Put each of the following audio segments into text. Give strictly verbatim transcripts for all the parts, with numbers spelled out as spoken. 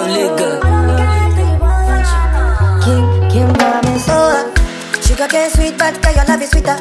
only girl. Kim, Kim promise. Oh, sugar cane sweet, but girl, your love is sweeter.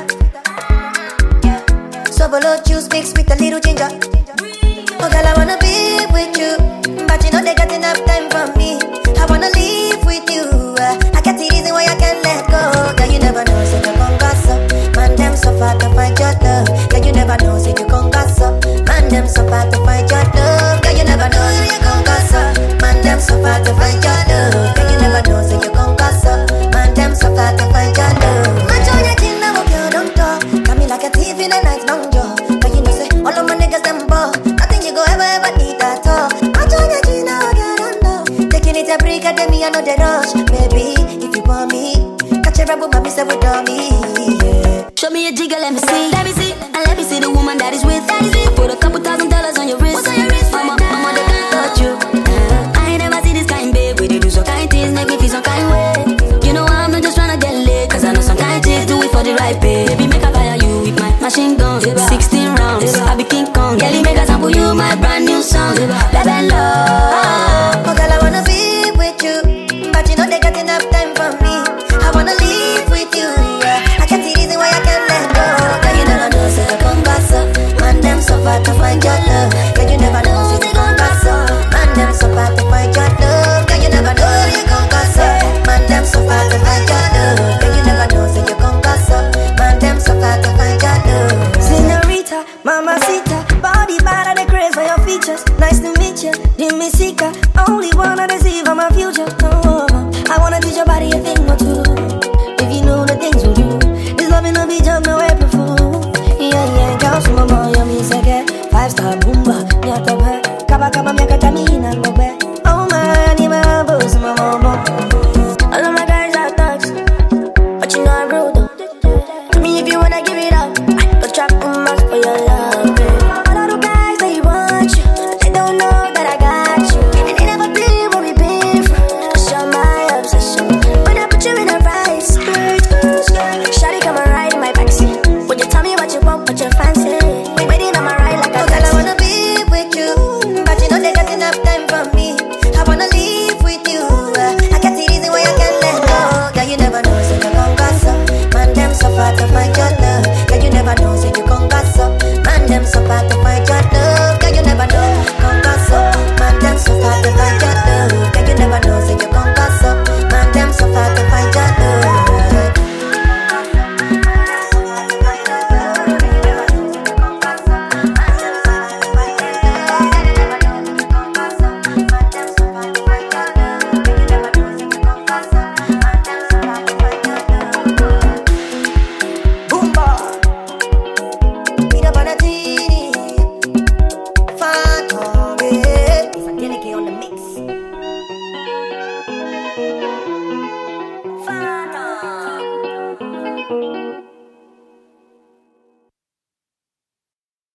So below juice mixed with a little ginger. Oh girl, I wanna be with you, but you know they got enough time for me. I wanna live with you. I got the reason why I can't let go. Girl, you never know, say you gon' gossip. Man, them so far to find your love. Girl, you never know, say you gon' gossip. Man, them so far to find your love. Girl, you never know, say you gon' gossip. Man, them so far to find your love. Girl, you never know, say you gon' gossip. Man, them so far to find your love. Man, show your chin now, girl, don't talk. Got me like a thief in the night, long jaw. But you know, say all of my niggas them ball. Nothing you go ever ever need at all. Man, show your chin now, girl, don't know. Taking it a break, and then me I know the rush, baby. If you want me, catch a rebel, mommy say with me. Yeah. Show me a jigger, let me see, let me see, and let me see the woman that is with. That is it. Put a couple thousand dollars on your wrist. What's on your wrist? Mama, right mama, they can't touch you. Uh, I ain't never see this kind, babe. We they do some kind things, make me feel some kind way. You know I'm not just tryna get laid, cause I know some kind chicks do it for the right pay. Baby, make a fire you with my machine gun. Sixteen rounds, I be King Kong. Kelly, make a sample you my brand new song. Baby, love. Oh girl, I wanna be with you, but you know they got enough time for me. I wanna live with you, yeah. I can't see reason why I can't let go. Girl, you never know, say you gon' gossip. Man, them so far to find your love. Girl, you never know, say you gon' gossip. Man, them so far to find your love. Girl, you never know, you gon' gossip. Man, them so far to find your love. Girl, you never know, say you gon' gossip. Man, them so far to find your love. Señorita, mamacita, body bad and the craze for your features. Nice to meet you, Dimi Sika. Only wanna deceive on my future. Oh, I wanna teach your body a thing or two. If you know the things we do, this loving will be just no April fool. Yeah, yeah, girls from my boy, I'm in second. Five star boomba, nyata ba, kaba kaba miaka